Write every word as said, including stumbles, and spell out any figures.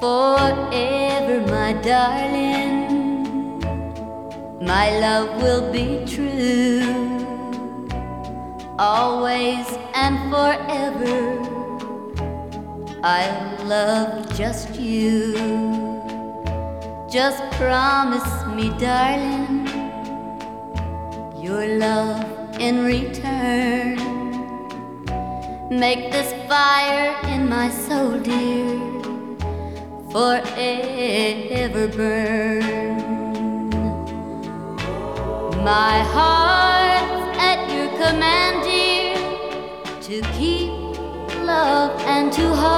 Forever, my darling, my love will be true. Always and forever, I'll love just you. Just promise me, darling, your love in return. Make this fire in my soul, dear, forever burn. My heart's at your command, dear, to keep love and to hold.